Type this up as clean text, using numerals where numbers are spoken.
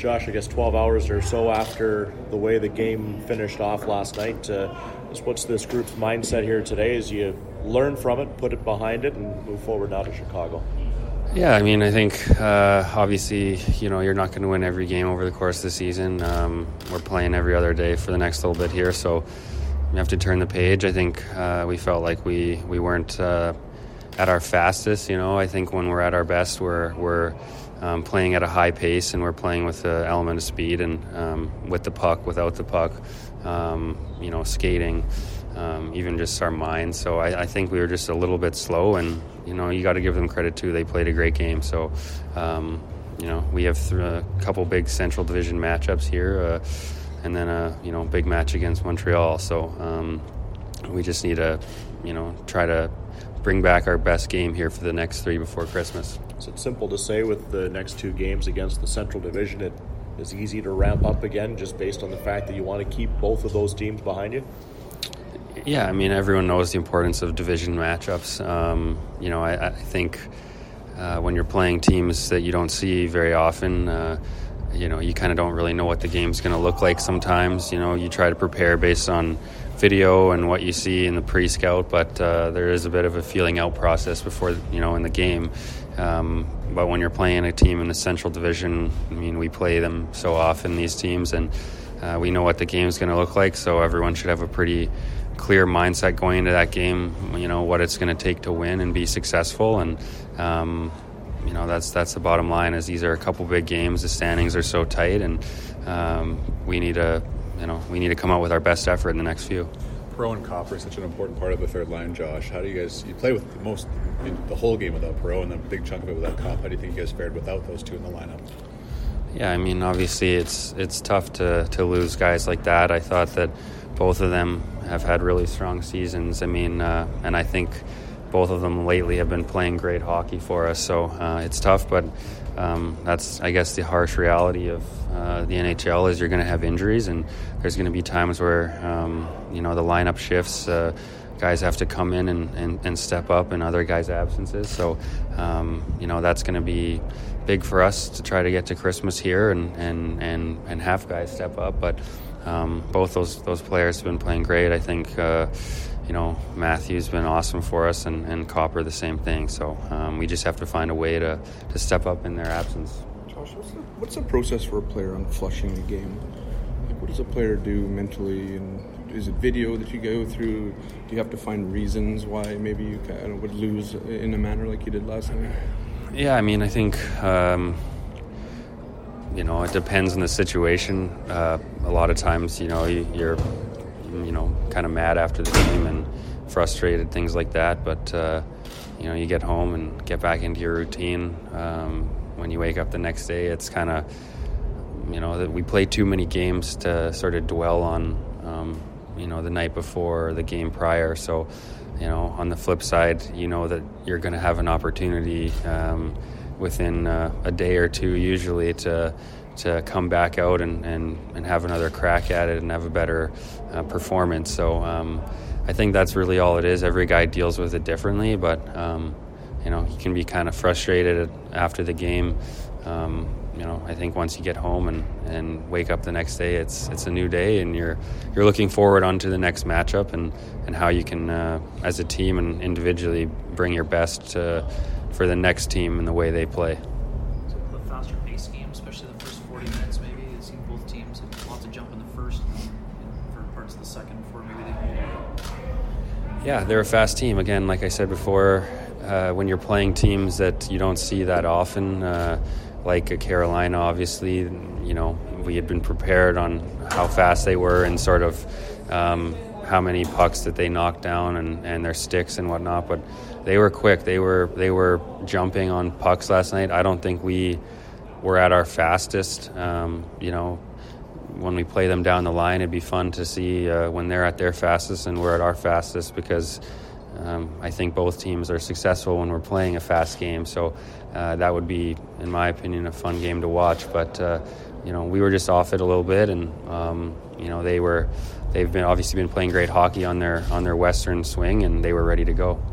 Josh, I guess 12 hours or so after the way the game finished off last night, what's this group's mindset here today as you learn from it, put it behind it, and move forward now to Chicago? Yeah, I mean, I think obviously, you're not going to win every game over the course of the season. We're playing every other day for the next little bit here, so we have to turn the page. I think we felt like we weren't at our fastest. I think when we're at our best, we're playing at a high pace, and we're playing with the element of speed and with the puck, without the puck, skating, even just our minds. So I think we were just a little bit slow, and you got to give them credit too. They played a great game. So we have a couple big Central Division matchups here, and then a big match against Montreal. So we just need to try to bring back our best game here for the next 3 before Christmas. Is it simple to say with the next 2 games against the Central Division, it is easy to ramp up again just based on the fact that you want to keep both of those teams behind you? Yeah, I mean, everyone knows the importance of division matchups. I think when you're playing teams that you don't see very often, you kind of don't really know what the game's going to look like sometimes. You try to prepare based on video and what you see in the pre-scout, but there is a bit of a feeling out process before, in the game. But when you're playing a team in the Central Division, I mean, we play them so often, these teams, and we know what the game's going to look like, so everyone should have a pretty clear mindset going into that game, what it's going to take to win and be successful. And that's the bottom line, is these are a couple big games. The standings are so tight, and we need to come out with our best effort in the next few. Perreault and Copper is such an important part of the third line, Josh. How do you play with the whole game without Perreault and a big chunk of it without Cop? How do you think you guys fared without those two in the lineup? Yeah, I mean, obviously it's tough to lose guys like that. I thought that both of them have had really strong seasons. I mean, and I think both of them lately have been playing great hockey for us. So it's tough, but that's, I guess, the harsh reality of the NHL is you're going to have injuries, and there's going to be times where, the lineup shifts. Guys have to come in and step up in other guys' absences. So, that's going to be big for us to try to get to Christmas here and have guys step up. But both those players have been playing great. I think, Matthew's been awesome for us, and Copper the same thing. So we just have to find a way to step up in their absence. Josh, what's the process for a player on flushing a game? What does a player do mentally, and is it video that you go through? Do you have to find reasons why maybe you would lose in a manner like you did last night? Yeah, I mean, I think it depends on the situation. A lot of times, you're kind of mad after the game and frustrated, things like that. But you get home and get back into your routine. When you wake up the next day, it's kind of that we play too many games to sort of dwell on the night before or the game prior. So on the flip side, that you're going to have an opportunity within a day or two usually to come back out and have another crack at it and have a better performance. So I think that's really all it is. Every guy deals with it differently, but you can be kind of frustrated after the game. I think once you get home and wake up the next day, it's a new day, and you're looking forward onto the next matchup and how you can, as a team and individually, bring your best for the next team and the way they play. So a faster paced game, especially the first 40 minutes maybe. It seemed both teams had lots of jump in the first and for parts of the second before maybe they... Yeah, they're a fast team. Again, like I said before, when you're playing teams that you don't see that often, like Carolina, obviously, we had been prepared on how fast they were and sort of how many pucks that they knocked down and their sticks and whatnot. But they were quick. They were jumping on pucks last night. I don't think we were at our fastest. When we play them down the line, it'd be fun to see when they're at their fastest and we're at our fastest, because I think both teams are successful when we're playing a fast game. So that would be, in my opinion, a fun game to watch. But we were just off it a little bit, and they've obviously been playing great hockey on their western swing, and they were ready to go.